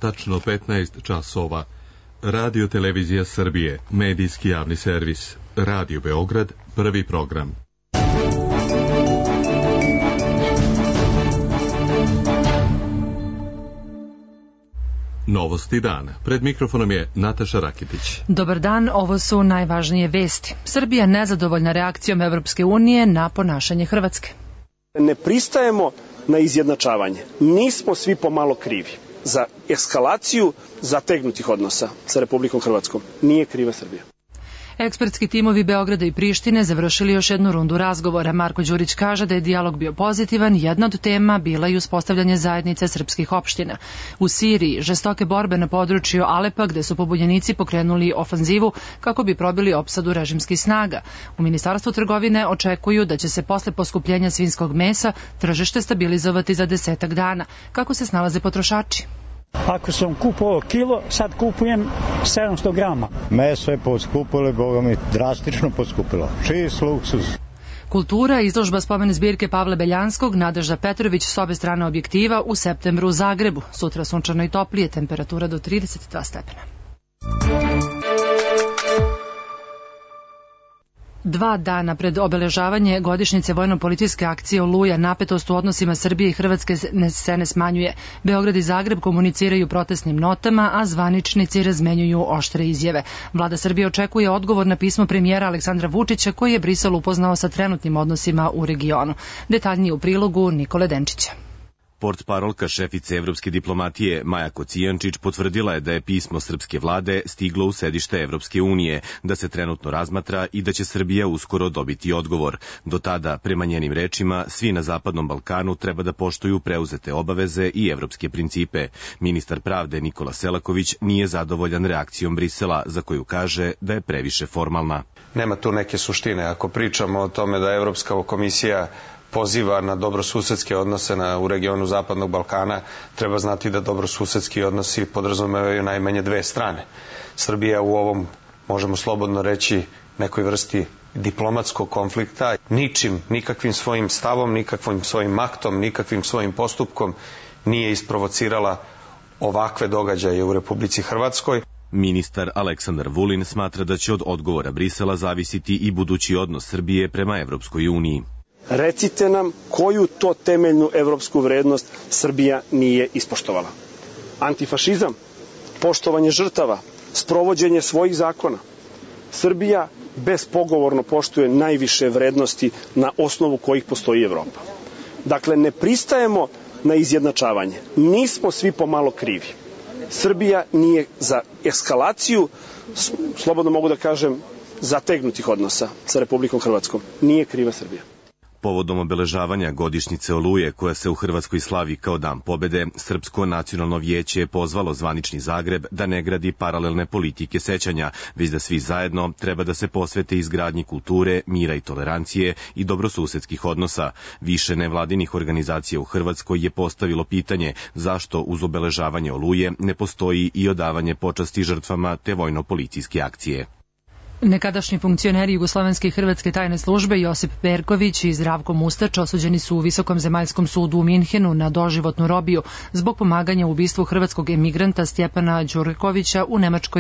tačno 15 časova. Radio Televizija Srbije, medijski javni servis. Radio Beograd, prvi program. Novosti dana. Pred mikrofonom je Nataša Rakitić. Dobar dan, ovo su najvažnije vesti. Srbija nezadovoljna reakcijom Evropske unije na ponašanje Hrvatske. Ne pristajemo na izjednačavanje. Nismo svi pomalo krivi za eskalaciju zategnutih odnosa sa Republikom Hrvatskom. Nije kriva Srbija. Ekspertski timovi Beograda i Prištine završili još jednu rundu razgovora. Marko Đurić kaže da je dijalog bio pozitivan, jedna od tema bila i uspostavljanje zajednice srpskih opština. U Siriji žestoke borbe na području Alepa gde su pobunjenici pokrenuli ofanzivu kako bi probili opsadu režimskih snaga. U Ministarstvu trgovine očekuju da će se posle poskupljenja svinjskog mesa tržište stabilizovati za 10 dana. Kako se snalaze potrošači? Ako sam kupovao kilo, sad kupujem 700 grama. Meso je poskupilo, boga mi, drastično poskupilo. Čist luksuz. Kultura, izložba spomene zbirke Pavla Beljanskog, Nadežda Petrović s obe strane objektiva u septembru u Zagrebu. Sutra sunčano i toplije, temperatura do 32 stepena. 2 dana pred obeležavanje godišnjice vojno-policijske akcije Oluja, napetost u odnosima Srbije i Hrvatske se ne smanjuje. Beograd i Zagreb komuniciraju protestnim notama, a zvaničnici razmenjuju oštre izjave. Vlada Srbije očekuje odgovor na pismo premijera Aleksandra Vučića koji je Brisel upoznao sa trenutnim odnosima u regionu. Detaljnije u prilogu Nikole Denčića. Portparolka šefice evropske diplomatije Maja Kocijančić potvrdila je da je pismo srpske vlade stiglo u sedište Evropske unije, da se trenutno razmatra i da će Srbija uskoro dobiti odgovor. Do tada, prema njenim rečima, svi na Zapadnom Balkanu treba da poštuju preuzete obaveze i evropske principe. Ministar pravde Nikola Selaković nije zadovoljan reakcijom Brisela, za koju kaže da je previše formalna. Nema tu neke suštine. Ako pričamo o tome da Evropska komisija poziva na dobrosusedske odnose u regionu Zapadnog Balkana, treba znati da dobrosusedski odnosi podrazumevaju najmanje 2 strane. Srbija u ovom, možemo slobodno reći, nekoj vrsti diplomatskog konflikta ničim, nikakvim svojim stavom, nikakvim svojim aktom, nikakvim svojim postupkom nije isprovocirala ovakve događaje u Republici Hrvatskoj. Ministar Aleksandar Vulin smatra da će od odgovora Brisela zavisiti i budući odnos Srbije prema Evropskoj uniji. Recite nam koju to temeljnu evropsku vrednost Srbija nije ispoštovala. Antifašizam, poštovanje žrtava, sprovođenje svojih zakona. Srbija bespogovorno poštuje najviše vrednosti na osnovu kojih postoji Evropa. Dakle, ne pristajemo na izjednačavanje. Nismo svi pomalo krivi. Srbija nije za eskalaciju, slobodno mogu da kažem, zategnutih odnosa sa Republikom Hrvatskom. Nije kriva Srbija. Povodom obeležavanja godišnjice Oluje, koja se u Hrvatskoj slavi kao Dan pobede, Srpsko nacionalno vijeće je pozvalo zvanični Zagreb da ne gradi paralelne politike sećanja, već da svi zajedno treba da se posvete izgradnji kulture, mira i tolerancije i dobrosusedskih odnosa. Više nevladinih organizacija u Hrvatskoj je postavilo pitanje zašto uz obeležavanje Oluje ne postoji i odavanje počasti žrtvama te vojno-policijske akcije. Nekadašnji funkcioneri Jugoslovenske i Hrvatske tajne službe Josip Perković i Zdravko Mustač osuđeni su u Visokom zemaljskom sudu u Minhenu na doživotnu robiju zbog pomaganja u ubistvu hrvatskog emigranta Stjepana Đurkovića u Nemačkoj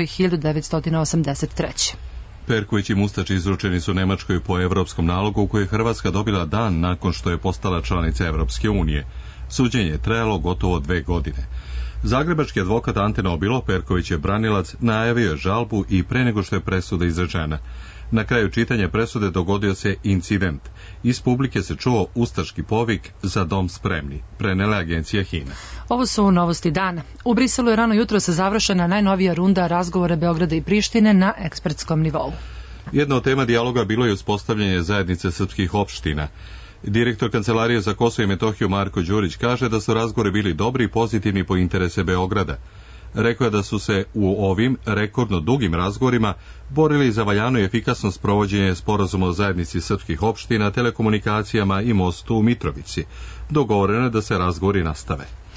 1983. Perković i Mustač izručeni su Nemačkoj po evropskom nalogu koji je Hrvatska dobila dan nakon što je postala članica Evropske unije. Suđenje je trajalo gotovo 2 godine. Zagrebački advokat Ante Nobilo, Perkovićev branilac, najavio je žalbu i pre nego što je presuda izrečena. Na kraju čitanja presude dogodio se incident. Iz publike se čuo ustaški povik "Za dom spremni", prenela agencija HINA. Ovo su novosti dana. U Briselu je rano jutro se završena najnovija runda razgovora Beograda i Prištine na ekspertskom nivou. Jedna od tema dijaloga bilo je uspostavljanje zajednice srpskih opština. Direktor Kancelarije za Kosovo i Metohiju Marko Đurić kaže da su razgovori bili dobri i pozitivni po interese Beograda. Rekao je da su se u ovim rekordno dugim razgovorima borili za valjano i efikasno sprovođenje sporazuma o zajednici srpskih opština, telekomunikacijama i mostu u Mitrovici. Dogovoreno je da se razgovori nastave.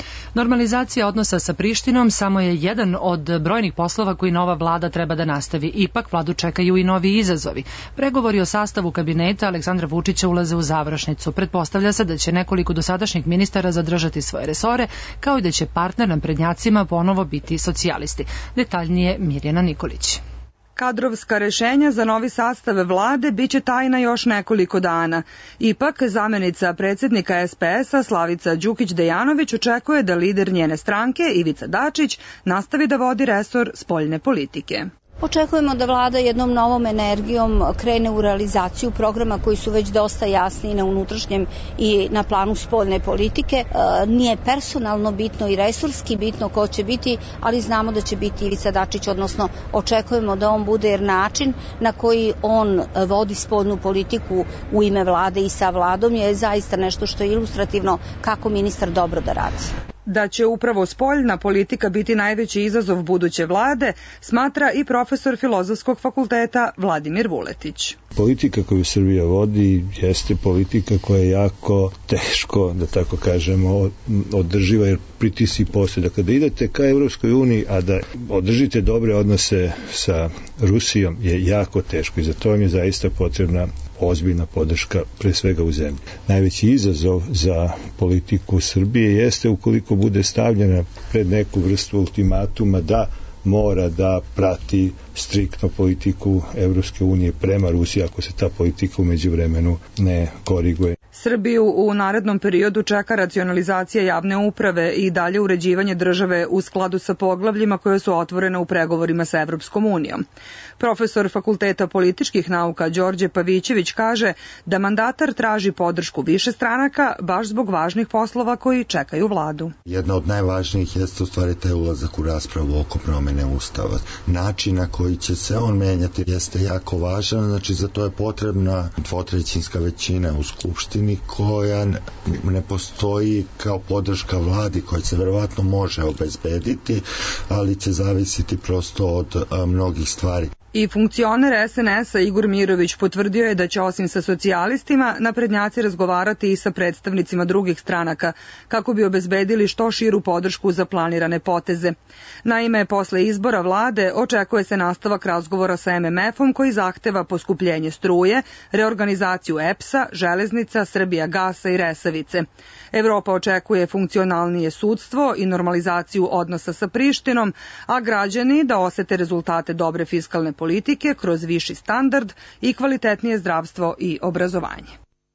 Normalizacija odnosa sa Prištinom samo je jedan od brojnih poslova koji nova vlada treba da nastavi. Ipak vladu čekaju i novi izazovi. Pregovori o sastavu kabineta Aleksandra Vučića ulaze u završnicu. Pretpostavlja se da će nekoliko dosadašnjih ministara zadržati svoje resore, kao i da će partner naprednjacima ponovo biti socijalisti. Detaljnije Mirjana Nikolić. Kadrovska rešenja za novi sastav vlade biće tajna još nekoliko dana. Ipak, zamenica predsjednika SPS-a Slavica Đukić-Dejanović očekuje da lider njene stranke, Ivica Dačić, nastavi da vodi resor spoljne politike. Očekujemo da vlada jednom novom energijom krene u realizaciju programa koji su već dosta jasni na unutrašnjem i na planu spoljne politike. Nije personalno bitno i resurski bitno ko će biti, ali znamo da će biti Ivica Dačić, odnosno očekujemo da on bude, jer način na koji on vodi spoljnu politiku u ime vlade i sa vladom je zaista nešto što je ilustrativno kako ministar dobro da radi. Da će upravo spoljna politika biti najveći izazov buduće vlade, smatra i profesor Filozofskog fakulteta Vladimir Vuletić. Politika koju Srbija vodi jeste politika koja je jako teško, da tako kažemo, održiva, jer pritisci postoje. Dakle, da idete ka Evropskoj uniji, a da održite dobre odnose sa Rusijom je jako teško i za to vam je zaista potrebna ozbiljna podrška, pre svega u zemlji. Najveći izazov za politiku Srbije jeste ukoliko bude stavljena pred neku vrstu ultimatuma da mora da prati striktno politiku Evropske unije prema Rusiji ako se ta politika u međuvremenu ne koriguje. Srbiju u narednom periodu čeka racionalizacija javne uprave i dalje uređivanje države u skladu sa poglavljima koje su otvorene u pregovorima sa Evropskom unijom. Profesor Fakulteta političkih nauka Đorđe Pavićević kaže da mandatar traži podršku više stranaka baš zbog važnih poslova koji čekaju vladu. Jedna od najvažnijih jeste u stvari taj ulazak u raspravu oko promene Ustava. Način na koji će se on menjati jeste jako važan, znači za to je potrebna dvotrećinska većina u Skupštini koja ne postoji kao podrška vladi koja se verovatno može obezbediti, ali će zavisiti prosto od mnogih stvari. I funkcioner SNS-a Igor Mirović potvrdio je da će osim sa socijalistima naprednjaci razgovarati i sa predstavnicima drugih stranaka kako bi obezbedili što širu podršku za planirane poteze. Naime, posle izbora vlade očekuje se nastavak razgovora sa MMF-om koji zahteva poskupljenje struje, reorganizaciju EPS-a, železnica, Srbijagasa i Resavice. Evropa očekuje funkcionalnije sudstvo i normalizaciju odnosa sa Prištinom, a građani da osete rezultate dobre fiskalne politike kroz viši standard i kvalitetnije zdravstvo i obrazovanje.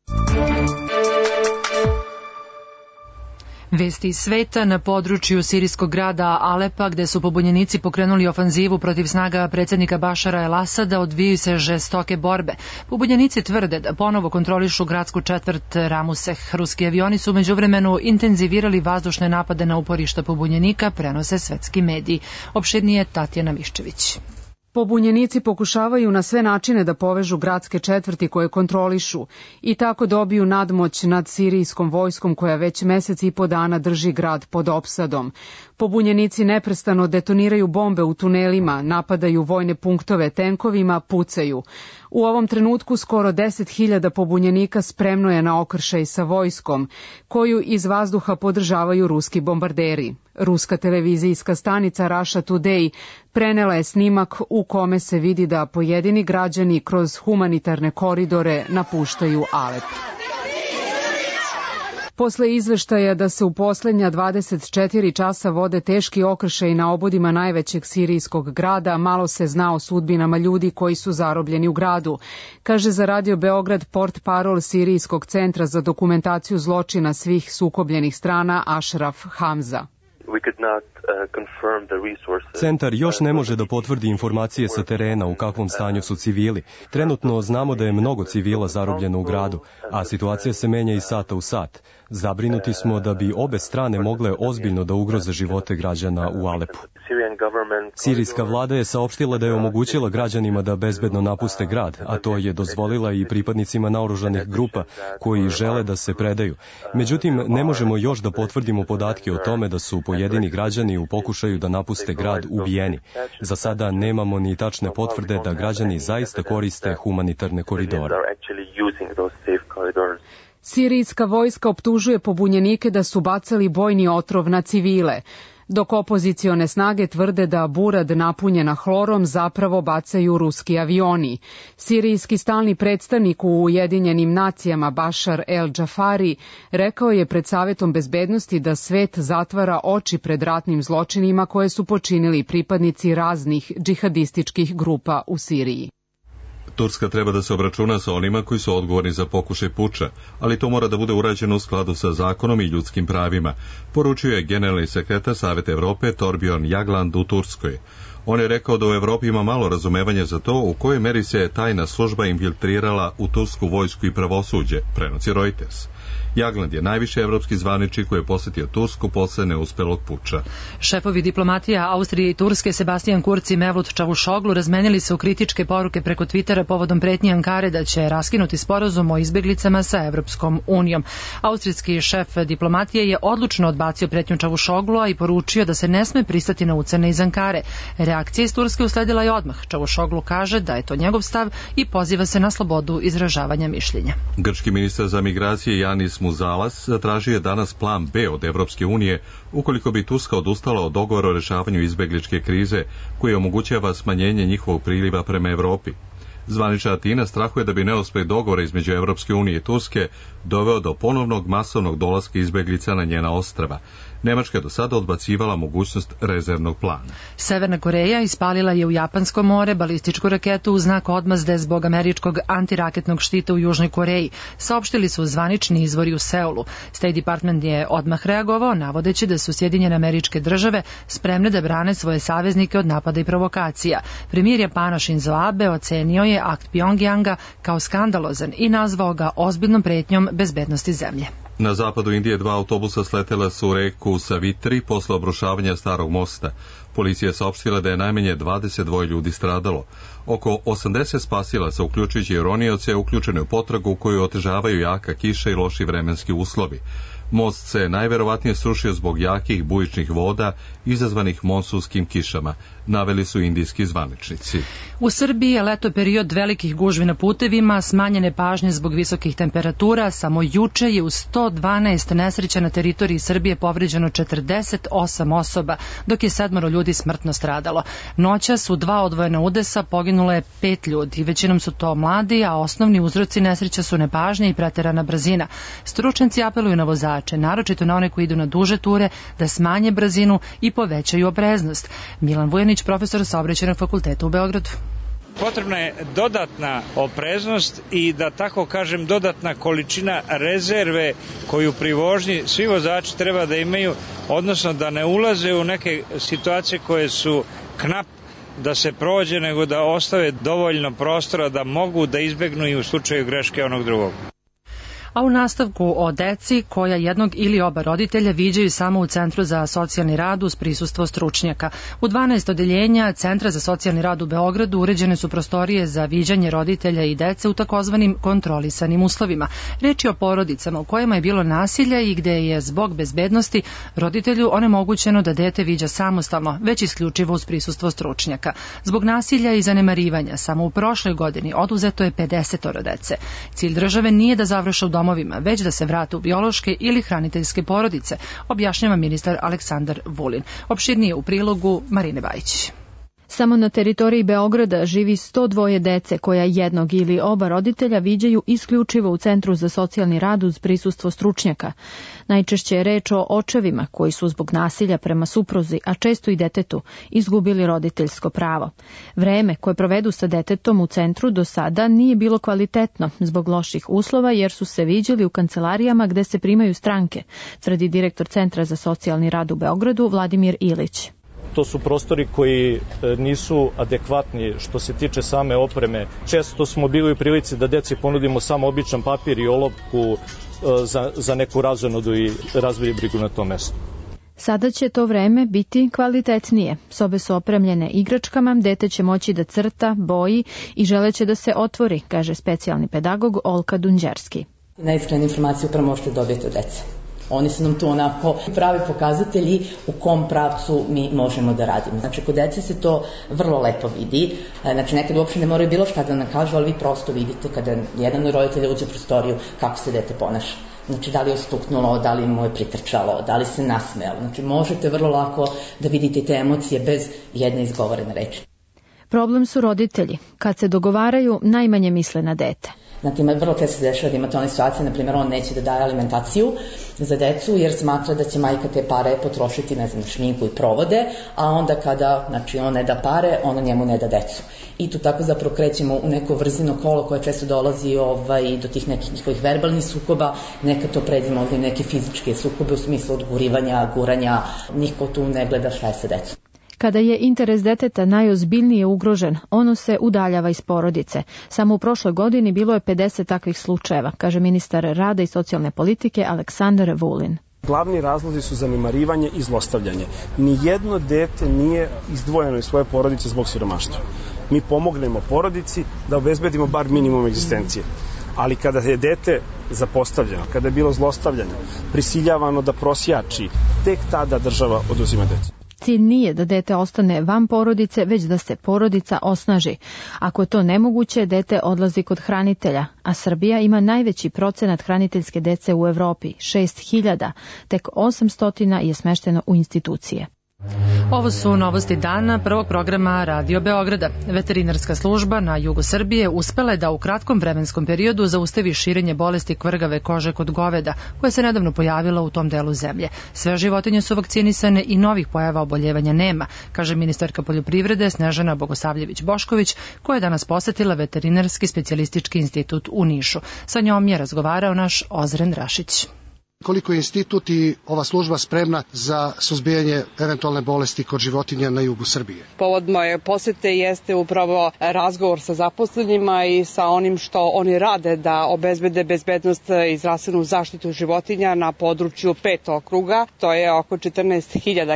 Vesti iz sveta. Na području sirijskog grada Alepa, gde su pobunjenici pokrenuli ofanzivu protiv snaga predsjednika Bašara el-Asada, odvijaju se žestoke borbe. Pobunjenici tvrde da ponovo kontrolišu gradsku četvrt Ramuseh. Ruski avioni su međuvremenu intenzivirali vazdušne napade na uporišta pobunjenika, prenose svetski mediji. Opširnije Tatjana Miščević. Pobunjenici pokušavaju na sve načine da povežu gradske četvrti koje kontrolišu i tako dobiju nadmoć nad sirijskom vojskom koja već mesec i po dana drži grad pod opsadom. Pobunjenici neprestano detoniraju bombe u tunelima, napadaju vojne punktove tenkovima, pucaju. U ovom trenutku skoro 10.000 pobunjenika spremno je na okršaj sa vojskom, koju iz vazduha podržavaju ruski bombarderi. Ruska televizijska stanica Russia Today prenela je snimak u kome se vidi da pojedini građani kroz humanitarne koridore napuštaju Alep. Posle izveštaja da se u poslednja 24 časa vode teški okršaj na obodima najvećeg sirijskog grada, malo se zna o sudbinama ljudi koji su zarobljeni u gradu, kaže za Radio Beograd portparol Sirijskog centra za dokumentaciju zločina svih sukobljenih strana Ašraf Hamza. Centar još ne može da potvrdi informacije sa terena u kakvom stanju su civili. Trenutno znamo da je mnogo civila zarobljeno u gradu, a situacija se menja iz sata u sat. Zabrinuti smo da bi obe strane mogle ozbiljno da ugroze živote građana u Alepu. Sirijska vlada je saopštila da je omogućila građanima da bezbedno napuste grad, a to je dozvolila i pripadnicima naoružanih grupa koji žele da se predaju. Međutim, ne možemo još da potvrdimo podatke o tome da su pojedini građani u pokušaju da napuste grad ubijeni. Za sada nemamo ni tačne potvrde da građani zaista koriste humanitarne koridore. Sirijska vojska optužuje pobunjenike da su bacali bojni otrov na civile, dok opozicione snage tvrde da burad napunjena hlorom zapravo bacaju ruski avioni. Sirijski stalni predstavnik u Ujedinjenim nacijama Bašar el-Džafari rekao je pred Savetom bezbednosti da svet zatvara oči pred ratnim zločinima koje su počinili pripadnici raznih džihadističkih grupa u Siriji. Turska treba da se obračuna sa onima koji su odgovorni za pokušaj puča, ali to mora da bude urađeno u skladu sa zakonom i ljudskim pravima, poručio je generalni sekretar Saveta Evrope Torbjörn Jagland u Turskoj. On je rekao da u Evropi ima malo razumevanja za to u kojoj meri se tajna služba infiltrirala u tursku vojsku i pravosuđe, prenosi Reuters. Jagland je najviši evropski zvaničnik koji je posjetio Tursku posle neuspelog puča. Šefovi diplomatija Austrije i Turske Sebastian Kurz i Mevlut Čavuşoglu razmenili su kritičke poruke preko Twittera povodom pretnji Ankare da će raskinuti sporazum o izbeglicama sa Evropskom unijom. Austrijski šef diplomatije je odlučno odbacio pretnju Čavuşoglua i poručio da se ne sme pristati na ucene iz Ankare. Reakcija iz Turske usledila je odmah. Čavuşoglu kaže da je to njegov stav i poziva se na slobodu izražavanja mišljenja. Grčki ministar za migracije Janis Muzalas zatražio je danas plan B od Evropske unije ukoliko bi Turska odustala od dogovora o rešavanju izbegličke krize koji omogućava smanjenje njihovog priliva prema Evropi. Zvanična Atina strahuje da bi neuspeh dogovora između Evropske unije i Turske doveo do ponovnog masovnog dolaska izbeglica na njena ostrva. Nemačka je do sada odbacivala mogućnost rezervnog plana. Severna Koreja ispalila je u Japansko more balističku raketu u znak odmazde zbog američkog antiraketnog štita u Južnoj Koreji, saopštili su zvanični izvori u Seulu. State Department je odmah reagovao, navodeći da su Sjedinjene Američke Države spremne da brane svoje saveznike od napada i provokacija. Premijer Japana Shinzo Abe ocenio je akt Pjongjanga kao skandalozan i nazvao ga ozbiljnom pretnjom bezbednosti zemlje. Na zapadu Indije 2 autobusa sletela su u reku Savitri posle obrušavanja starog mosta. Policija je saopštila da je najmanje 22 ljudi stradalo. Oko 80 spasilaca, uključujući i ronioce, uključene u potragu koju otežavaju jaka kiša i loši vremenski uslovi. Most se najverovatnije srušio zbog jakih bujičnih voda izazvanih monsunskim kišama, naveli su indijski zvaničnici. U Srbiji je leto period velikih gužvi na putevima, smanjene pažnje zbog visokih temperatura. Samo juče je u 112 nesreća na teritoriji Srbije povređeno 48 osoba, dok je 7 ljudi smrtno stradalo. Noćas u 2 odvojena udesa poginulo je 5 ljudi. Većinom su to mladi, a osnovni uzroci nesreća su nepažnja i preterana brzina. Stručnjaci apeluju na vozače, naročito na one koji idu na duže ture, da smanje brzinu i povećaju opreznost. Milan Vujanić, profesor Saobraćajnog fakulteta u Beogradu. Potrebna je dodatna opreznost i da tako kažem dodatna količina rezerve koju pri vožnji svi vozači treba da imaju, odnosno da ne ulaze u neke situacije koje su knap da se prođe, nego da ostave dovoljno prostora da mogu da izbegnu i u slučaju greške onog drugog. A u nastavku o deci koja jednog ili oba roditelja viđaju samo u Centru za socijalni rad uz prisustvo stručnjaka. U 12 odeljenja Centra za socijalni rad u Beogradu uređene su prostorije za viđanje roditelja i dece u takozvanim kontrolisanim uslovima. Reč je o porodicama u kojima je bilo nasilja i gde je zbog bezbednosti roditelju onemogućeno da dete viđa samostalno, već isključivo uz prisustvo stručnjaka. Zbog nasilja i zanemarivanja samo u prošloj godini oduzeto je 50 dece. Cilj države nije da završe u domovima, već da se vrate u biološke ili hraniteljske porodice, objašnjava ministar Aleksandar Vulin. Opširnije u prilogu Marine Bajić. Samo na teritoriji Beograda živi 102 dece koja jednog ili oba roditelja viđaju isključivo u Centru za socijalni rad uz prisustvo stručnjaka. Najčešće je reč o očevima koji su zbog nasilja prema supruzi, a često i detetu, izgubili roditeljsko pravo. Vreme koje provedu sa detetom u centru do sada nije bilo kvalitetno zbog loših uslova jer su se viđali u kancelarijama gde se primaju stranke, tvrdi direktor Centra za socijalni rad u Beogradu Vladimir Ilić. To su prostori koji nisu adekvatni što se tiče same opreme. Često smo bili u prilici da deci ponudimo samo običan papir i olovku za neku razonodu i razvili brigu na tom mestu. Sada će to vreme biti kvalitetnije. Sobe su opremljene igračkama, dete će moći da crta, boji i želeće da se otvori, kaže specijalni pedagog Olka Dunđerski. Najiskrenije informacije upravo možete dobiti od dece. Oni su nam tu onako pravi pokazatelji u kom pravcu mi možemo da radimo. Znači, kod dece se to vrlo lepo vidi. Znači, nekad uopšte ne moraju bilo šta da nam kažu, ali vi prosto vidite kada jedan od roditelja uđe u prostoriju kako se dete ponaša. Znači, da li je ostuknulo, da li mu je pritrčalo, da li se nasmejalo. Znači, možete vrlo lako da vidite te emocije bez jedne izgovorene reči. Problem su roditelji. Kad se dogovaraju, najmanje misle na dete. Znači, vrlo često se dešava da imate one situacije, na primjer, on neće da daje alimentaciju za decu jer smatra da će majka te pare potrošiti, ne znam, šminku i provode, a onda kada, znači, on ne da pare, ona njemu ne da decu. I tu tako zapravo krećemo u neko vrzino kolo koje često dolazi do tih nekih njihovih verbalnih sukoba, nekad to pređemo ovdje neke fizičke sukobe u smislu odgurivanja, guranja, niko tu ne gleda šta je sa decom. Kada je interes deteta najozbiljnije ugrožen, ono se udaljava iz porodice. Samo u prošloj godini bilo je 50 takvih slučajeva, kaže ministar rada i socijalne politike Aleksandar Vulin. Glavni razlozi su zanemarivanje i zlostavljanje. Nijedno dete nije izdvojeno iz svoje porodice zbog siromaštva. Mi pomognemo porodici da obezbedimo bar minimum egzistencije. Ali kada je dete zapostavljeno, kada je bilo zlostavljano, prisiljavano da prosjači, tek tada država oduzima decu. Cilj nije da dete ostane van porodice, već da se porodica osnaži. Ako je to nemoguće, dete odlazi kod hranitelja, a Srbija ima najveći procenat hraniteljske dece u Evropi, 6.000, tek 800 je smešteno u institucije. Ovo su novosti dana prvog programa Radio Beograda. Veterinarska služba na jugu Srbije uspela je da u kratkom vremenskom periodu zaustavi širenje bolesti kvrgave kože kod goveda, koja se nedavno pojavila u tom delu zemlje. Sve životinje su vakcinisane i novih pojava oboljevanja nema, kaže ministarka poljoprivrede Snežana Bogosavljević-Bošković, koja je danas posetila Veterinarski specijalistički institut u Nišu. Sa njom je razgovarao naš Ozren Rašić. Koliko je institut i ova služba spremna za suzbijanje eventualne bolesti kod životinja na jugu Srbije? Povod moje posete jeste upravo razgovor sa zaposlenima i sa onim što oni rade da obezbede bezbednost i zdravstvenu zaštitu životinja na području 5 okruga. To je oko 14.000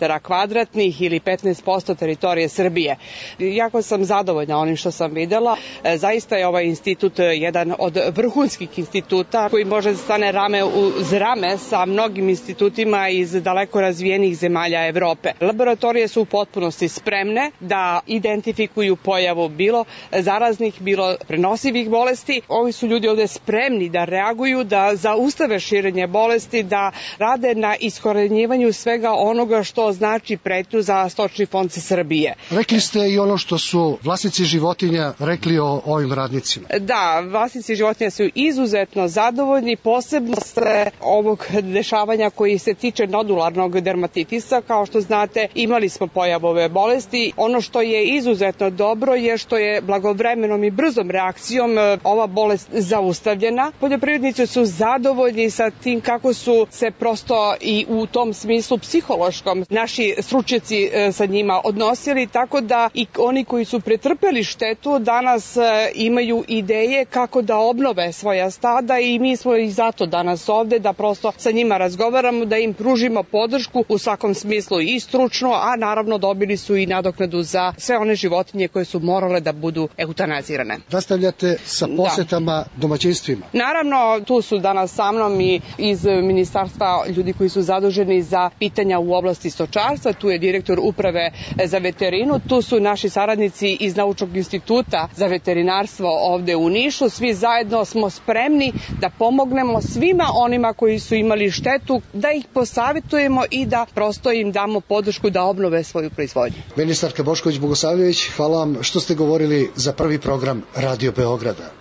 km2 ili 15% teritorije Srbije. Jako sam zadovoljna onim što sam videla. Zaista je ovaj institut jedan od vrhunskih instituta koji može da stane rame uz rame sa mnogim institutima iz daleko razvijenih zemalja Evrope. Laboratorije su u potpunosti spremne da identifikuju pojavu bilo zaraznih, bilo prenosivih bolesti. Ovi su ljudi ovde spremni da reaguju, da zaustave širenje bolesti, da rade na iskorenjivanju svega onoga što znači pretnju za stočni fond Srbije. Rekli ste i ono što su vlasnici životinja rekli o ovim radnicima. Da, vlasnici životinja su izuzetno zadovoljni, posebno se ovog dešavanja koji se tiče nodularnog dermatitisa. Kao što znate, imali smo pojavu ove bolesti. Ono što je izuzetno dobro je što je blagovremenom i brzom reakcijom ova bolest zaustavljena. Poljoprivrednici su zadovoljni sa tim kako su se prosto i u tom smislu psihološkom naši stručnjaci sa njima odnosili, tako da i oni koji su pretrpeli štetu danas imaju ideje kako da obnove svoja stada i mi smo i zato danas ovde da prosto sa njima razgovaramo, da im pružimo podršku u svakom smislu i stručno, a naravno dobili su i nadoknadu za sve one životinje koje su morale da budu eutanazirane. Nastavljate sa posetama domaćinstvima? Naravno, tu su danas sa mnom i iz ministarstva ljudi koji su zaduženi za pitanja u oblasti stočarstva, tu je direktor uprave za veterinu, tu su naši saradnici iz Naučnog instituta za veterinarstvo ovde u Nišu, svi zajedno smo spremni da pomognemo svima onima koji su imali štetu, da ih posavetujemo i da prosto im damo podršku da obnove svoju proizvodnju. Ministarka Bošković-Bogosavljević, hvala vam što ste govorili za prvi program Radio Beograda.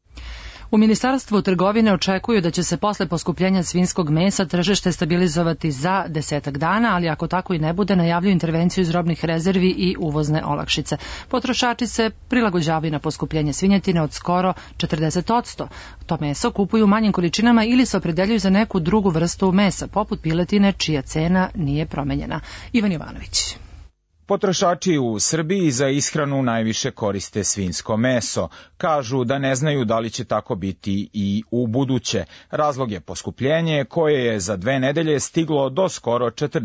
U Ministarstvu trgovine očekuju da će se posle poskupljenja svinjskog mesa tržište stabilizovati za 10 dana, ali ako tako i ne bude, najavljuju intervenciju iz robnih rezervi i uvozne olakšice. Potrošači se prilagođavaju na poskupljenje svinjetine od skoro 40%. To meso kupuju u manjim količinama ili se opredeljuju za neku drugu vrstu mesa, poput piletine, čija cena nije promenjena. Ivan Jovanović. Potrošači u Srbiji za ishranu najviše koriste svinjsko meso. Kažu da ne znaju da li će tako biti i u buduće. Razlog je poskupljenje koje je za 2 nedelje stiglo do skoro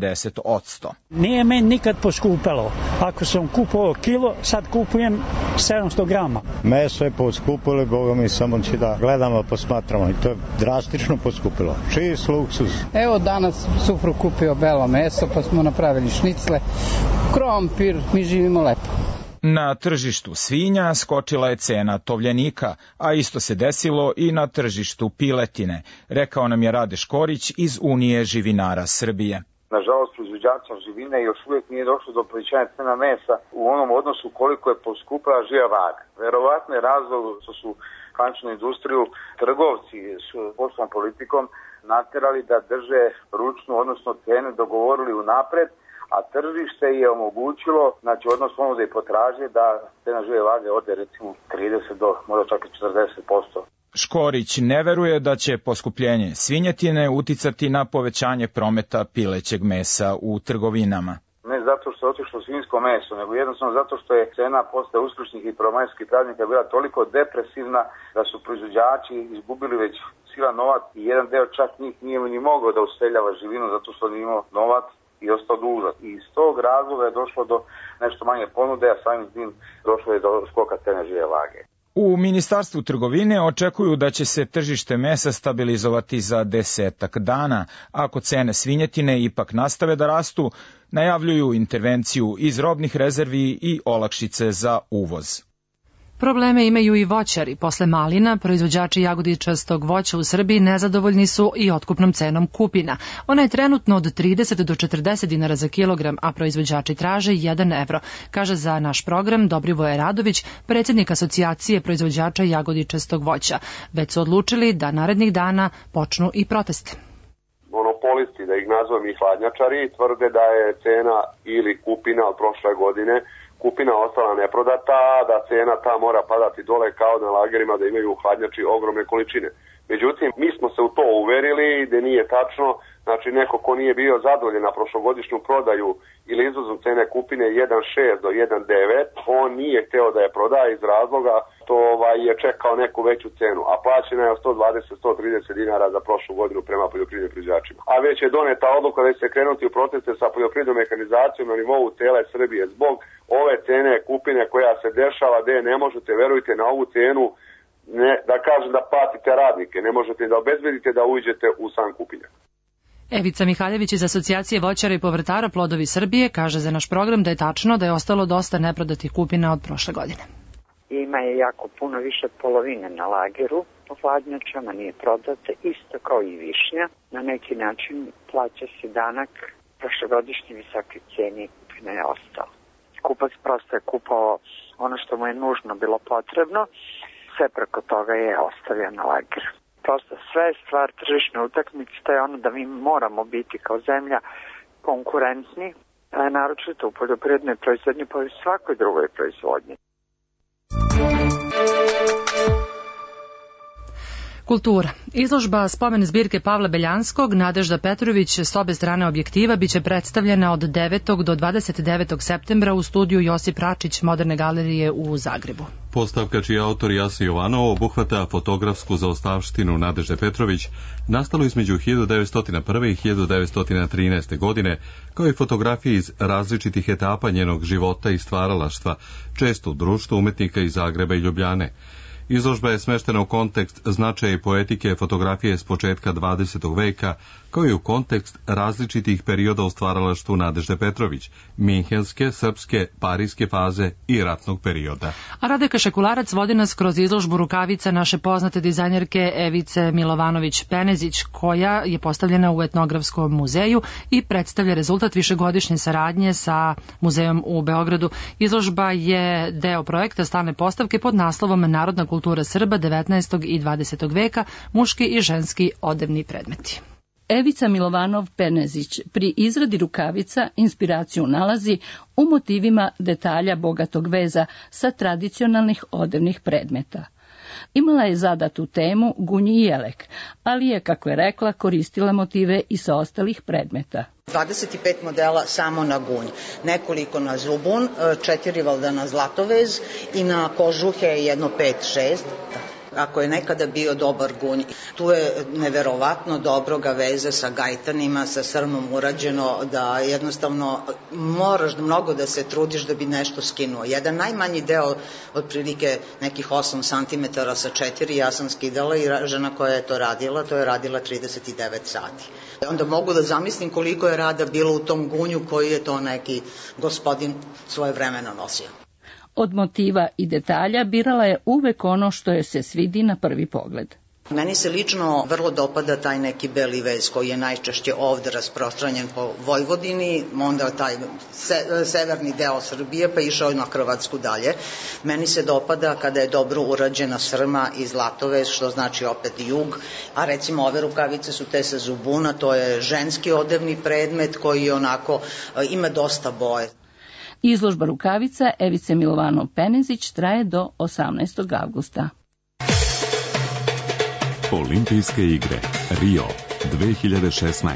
40%. Nije meni nikad poskupelo. Ako sam kupovao kilo, sad kupujem 700 grama. Meso je poskupilo, boga mi, samo će da gledamo, posmatramo i to je drastično poskupilo. Čist luksuz. Evo danas suprug kupio belo meso pa smo napravili šnicle, krompir, mi živimo lepo. Na tržištu svinja skočila je cena tovljenika, a isto se desilo i na tržištu piletine, rekao nam je Rade Škorić iz Unije živinara Srbije. Nažalost, proizvođačima živine još uvijek nije došlo do povećanja cena mesa u onom odnosu koliko je poskupila živa vaga. Verovatno je razlog što su klančnu industriju trgovci s poslovnom politikom naterali da drže ručnu, odnosno cene dogovorili unapred, a tržište je omogućilo, znači odnos ponude i potražnje, da cena žive vage ode recimo 30 do možda čak i 40%. Škorić ne veruje da će poskupljenje svinjetine uticati na povećanje prometa pilećeg mesa u trgovinama. Ne zato što je otišlo svinjsko meso, nego jednostavno zato što je cena posle uskršnjih i prvomajskih praznika bila toliko depresivna da su proizvođači izgubili već silan novac i jedan deo čak njih nije ni mogao da useljava živinu zato što nije imao novac i ostao dužan. I iz tog razloga je došlo do nešto manje ponude, a samim tim došlo je do skoka cene žive vage. U Ministarstvu trgovine očekuju da će se tržište mesa stabilizovati za 10 dana. Ako cene svinjetine ipak nastave da rastu, najavljuju intervenciju iz robnih rezervi i olakšice za uvoz. Probleme imaju i voćari. Posle malina, proizvođači jagodičastog voća u Srbiji nezadovoljni su i otkupnom cenom kupina. Ona je trenutno od 30 do 40 dinara za kilogram, a proizvođači traže 1 evro, kaže za naš program Dobrivoje Radović, predsjednik asocijacije proizvođača jagodičastog voća. Već su odlučili da narednih dana počnu i proteste. Monopolisti, da ih nazvam i hladnjačari, tvrde da je cena ili kupina od prošle godine kupina ostala neprodata, da cena ta mora padati dole kao na lagerima da imaju hladnjači ogromne količine. Međutim, mi smo se u to uverili da nije tačno, znači neko ko nije bio zadovoljen na prošlogodišnju prodaju ili izvozom cene kupine 1,6 do 1,9, on nije hteo da je prodaje iz razloga što je čekao neku veću cenu, a plaćena je 120-130 dinara za prošlu godinu prema poljoprivrednim proizvođačima. A već je doneta odluka da će se krenuti u proteste sa poljoprivrednom mehanizacijom na nivou cele Srbije zbog ove cene kupine koja se dešava, gde ne možete, verujte, na ovu cenu da kažem da platite radnike, ne možete da obezbedite da uđete u sam kupinjak. Evica Mihaljević iz Asocijacije voćara i povrtara Plodovi Srbije kaže za naš program da je tačno da je ostalo dosta neprodatih kupina od prošle godine. Ima je jako puno više polovine na lageru, po hladnjačama nije prodate, isto kao i višnja. Na neki način plaća se danak prošlogodišnje visoke cijene kupina je ostalo. Kupac prosto je kupao ono što mu je nužno bilo potrebno, sve preko toga je ostavio na lageru. Prosto sve je stvar tržišne utakmice, to je ono da mi moramo biti kao zemlja konkurentni, naročito u poljoprivrednoj proizvodnji, pa i u svakoj drugoj proizvodnji. Kultura. Izložba spomen zbirke Pavla Beljanskog, Nadežda Petrović s obe strane objektiva biće predstavljena od 9. do 29. septembra u studiju Josip Račić Moderne galerije u Zagrebu. Postavka čiji autor Jasa Jovanov obuhvata fotografsku zaostavštinu Nadežde Petrović, nastalo između 1901. i 1913. godine, kao i fotografije iz različitih etapa njenog života i stvaralaštva, često u društvu umetnika iz Zagreba i Ljubljane. Izložba je smeštena u kontekst značaja i poetike fotografije s početka 20. veka, kao i u kontekst različitih perioda u stvaralaštvu Nadežde Petrović, minhenske, srpske, parijske faze i ratnog perioda. A Radeka Šekularac vodi nas kroz izložbu rukavica naše poznate dizajnerke Evice Milovanović-Penezić, koja je postavljena u Etnografskom muzeju i predstavlja rezultat višegodišnje saradnje sa muzejom u Beogradu. Izložba je deo projekta stalne postavke pod naslovom Narodna kultura Srba 19. i 20. veka, muški i ženski odevni predmeti. Evica Milovanov-Penezić pri izradi rukavica inspiraciju nalazi u motivima detalja bogatog veza sa tradicionalnih odevnih predmeta. imala je zadatu temu Gunj i jelek, ali je, kako je rekla, koristila motive i sa ostalih predmeta. 25 modela samo na gunj, nekoliko na zubun, 4 valjda na zlatovez i na kožuhe jedno 5-6. Ako je nekada bio dobar gunj, tu je neverovatno dobro ga veze sa gajtanima, sa srmom urađeno, da jednostavno moraš mnogo da se trudiš da bi nešto skinuo. Jedan najmanji deo, otprilike nekih 8 cm sa 4, ja sam skidala i žena koja je to je radila 39 sati. Onda mogu da zamislim koliko je rada bilo u tom gunju koji je to neki gospodin svoje vremeno nosio. Od motiva i detalja birala je uvek ono što joj se svidi na prvi pogled. Meni se lično vrlo dopada taj neki beli vez koji je najčešće ovde rasprostranjen po Vojvodini, onda taj severni deo Srbije pa išao na Hrvatsku dalje. Meni se dopada kada je dobro urađena srma i zlatovez, što znači opet jug, a recimo ove rukavice su te sa zubuna, to je ženski odevni predmet koji onako ima dosta boje. Izložba rukavica Evice Milovanov-Penezić traje do 18. avgusta. Olimpijske igre Rio 2016.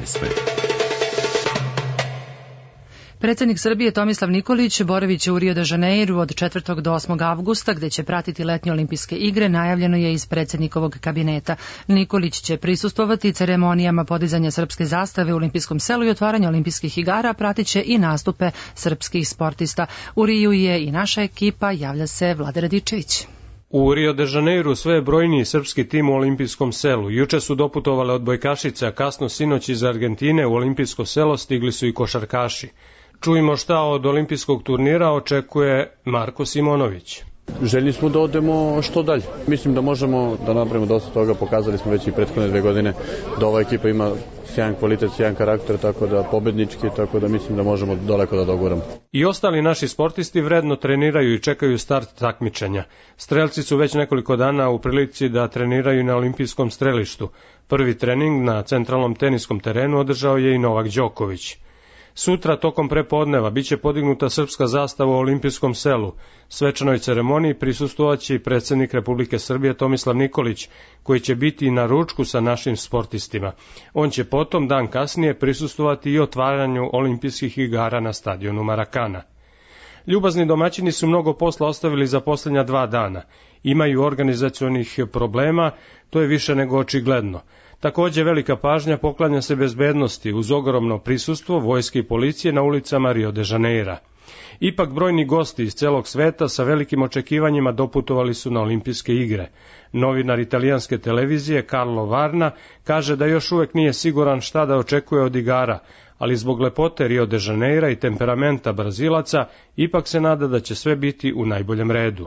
Predsjednik Srbije Tomislav Nikolić boravit će u Rio de Janeiru od 4. do 8. avgusta, gde će pratiti letnje olimpijske igre, najavljeno je iz predsjednikovog kabineta. Nikolić će prisustvovati ceremonijama podizanja srpske zastave u olimpijskom selu i otvaranja olimpijskih igara, pratit će i nastupe srpskih sportista. U Riju je i naša ekipa, javlja se Vlada Radičević. U Rio de Janeiru sve je brojniji srpski tim u olimpijskom selu. Juče su doputovale odbojkašice, a kasno sinoć iz Argentine u olimpijsko selo stigli su i košarkaši. Čujemo šta od olimpijskog turnira očekuje Marko Simonović. Željni smo da odemo što dalje. Mislim da možemo da napravimo dosta toga, pokazali smo već i prethodne 2 godine da ova ekipa ima sjajan kvalitet, sjajan karakter, tako da pobednički, tako da mislim da možemo daleko da doguramo. I ostali naši sportisti vredno treniraju i čekaju start takmičenja. Strelci su već nekoliko dana u prilici da treniraju na olimpijskom strelištu. Prvi trening na centralnom teniskom terenu održao je i Novak Đoković. Sutra tokom prepodneva biće podignuta srpska zastava u olimpijskom selu. Svečanoj ceremoniji prisustvovaće i predsjednik Republike Srbije Tomislav Nikolić, koji će biti na ručku sa našim sportistima. On će potom dan kasnije prisustvovati i otvaranju olimpijskih igara na stadionu Marakana. Ljubazni domaćini su mnogo posla ostavili za posljednja 2 dana. Imaju organizacionih problema, to je više nego očigledno. Također velika pažnja poklanja se bezbednosti uz ogromno prisustvo vojske i policije na ulicama Rio de Janeira. Ipak brojni gosti iz celog sveta sa velikim očekivanjima doputovali su na olimpijske igre. Novinar italijanske televizije Carlo Varna kaže da još uvek nije siguran šta da očekuje od igara, ali zbog lepote Rio de Janeira i temperamenta Brazilaca ipak se nada da će sve biti u najboljem redu.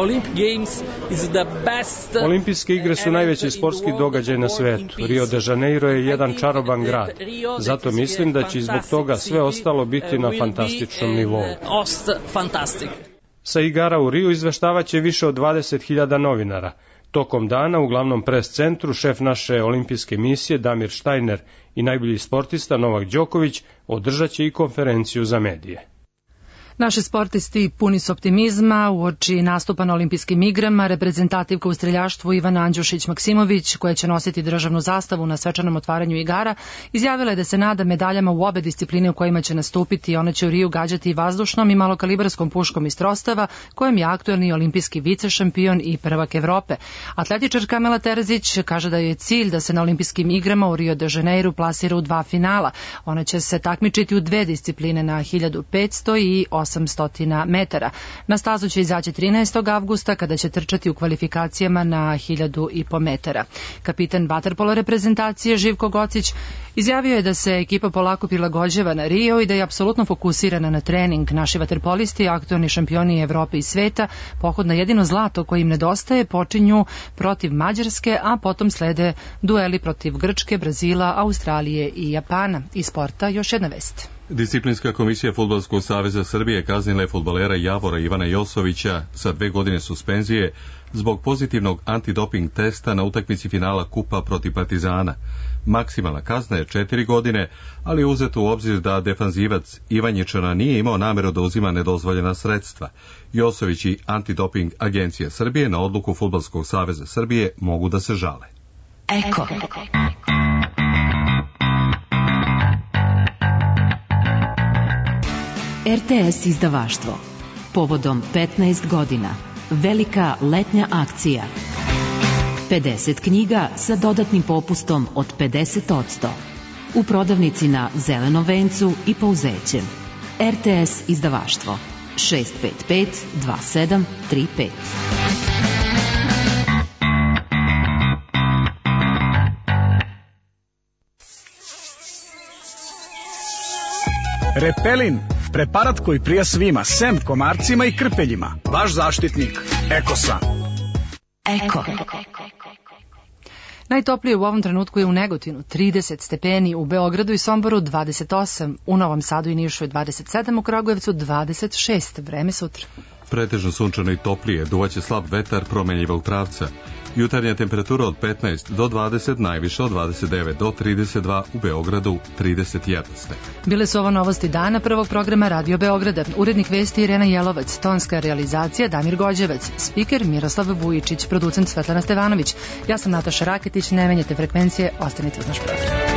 Olimpijske igre su najveći sportski događaj na svetu. Rio de Janeiro je jedan čaroban grad. Zato mislim da će zbog toga sve ostalo biti na fantastičnom nivou. Sa igara u Riju izveštavaće više od 20.000 novinara. Tokom dana u glavnom pres centru šef naše olimpijske misije Damir Štajner i najbolji sportista Novak Đoković održat će i konferenciju za medije. Naši sportisti puni su optimizma uoči nastupa na olimpijskim igrama. Reprezentativka u streljaštvu Ivana Andjušić-Maksimović, koja će nositi državnu zastavu na svečanom otvaranju igara, izjavila je da se nada medaljama u obe discipline u kojima će nastupiti. Ona će u Riju gađati vazdušnom i malokalibarskom puškom iz Trostava, kojem je aktuelni olimpijski vicešampion i prvak Evrope. Atletičarka Mela Terzić kaže da je cilj da se na olimpijskim igrama u Rio de Janeiru plasira u 2 finala. Ona će se takmičiti u 2 discipline na 1500 i 800 metara. Na stazu će izaći 13. avgusta kada će trčati u kvalifikacijama na 1000,5 metara. Kapitan vaterpolo reprezentacije Živko Gocić izjavio je da se ekipa polako prilagođava na Rio i da je apsolutno fokusirana na trening. Naši vaterpolisti, aktuelni šampioni Evrope i sveta, pohod na jedino zlato koje im nedostaje, počinju protiv Mađarske, a potom slede dueli protiv Grčke, Brazila, Australije i Japana. Iz sporta još jedna vest. Disciplinska komisija Fudbalskog saveza Srbije kaznila je fudbalera Javora Ivana Josovića sa 2 godine suspenzije zbog pozitivnog antidoping testa na utakmici finala kupa protiv Partizana. Maksimalna kazna je 4 godine, ali je uzeto u obzir da defanzivac Ivanjičana nije imao nameru da uzima nedozvoljena sredstva. Josović i Antidoping agencija Srbije na odluku Fudbalskog saveza Srbije mogu da se žale. Eko. RTS izdavaštvo. Povodom 15 godina. Velika letnja akcija. 50 knjiga sa dodatnim popustom od 50%. U prodavnici na Zelenom vencu i Pouzećem. RTS izdavaštvo. 655 2735. Repelin, preparat koji prija svima, sem komarcima i krpeljima. Vaš zaštitnik, Ekosan. Eko. Najtoplije u ovom trenutku je u Negotinu 30 stepeni, u Beogradu i Somboru 28, u Novom Sadu i Nišu je 27, u Kragujevcu 26. Vreme sutra. Pretežno sunčano i toplije, duvaće slab vetar promenljivog pravca. Jutarnja temperatura od 15 do 20, najviše od 29 do 32, u Beogradu 31 stepen. Bile su ovo novosti dana prvog programa Radio Beograda. Urednik vesti Irena Jelovac, tonska realizacija Damir Gođevac, spiker Miroslav Vujičić, producent Svetlana Stevanović. Ja sam Nataša Raketić, ne menjate frekvencije, ostanite uz naš program.